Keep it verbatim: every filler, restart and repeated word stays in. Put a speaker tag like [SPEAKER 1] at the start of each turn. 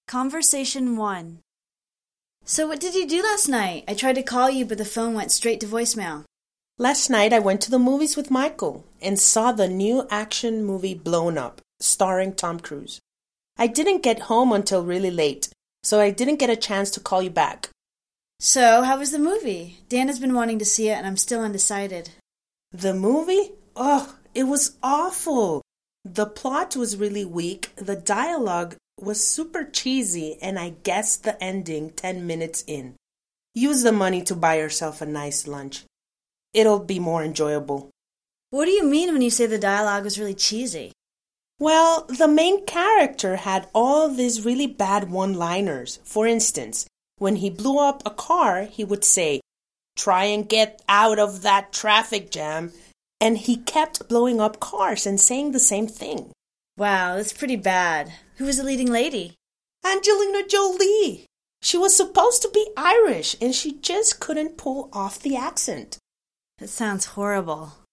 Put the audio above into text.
[SPEAKER 1] Conversation one. So what did you do last night? I tried to call you, but the phone went straight to voicemail.
[SPEAKER 2] Last night I went to the movies with Michael and saw the new action movie Blown Up, starring Tom Cruise. I didn't get home until really late, so I didn't get a chance to call you back.
[SPEAKER 1] So, how was the movie? Dan has been wanting to see it and I'm still undecided.
[SPEAKER 2] The movie? Oh, it was awful. The plot was really weak, the dialogue was super cheesy, and I guessed the ending ten minutes in. Use the money to buy yourself a nice lunch. It'll be more enjoyable.
[SPEAKER 1] What do you mean when you say the dialogue was really cheesy?
[SPEAKER 2] Well, the main character had all these really bad one-liners. For instance, when he blew up a car, he would say, "Try and get out of that traffic jam." And he kept blowing up cars and saying the same thing.
[SPEAKER 1] Wow, that's pretty bad. Who was the leading lady?
[SPEAKER 2] Angelina Jolie. She was supposed to be Irish, and she just couldn't pull off the accent.
[SPEAKER 1] That sounds horrible.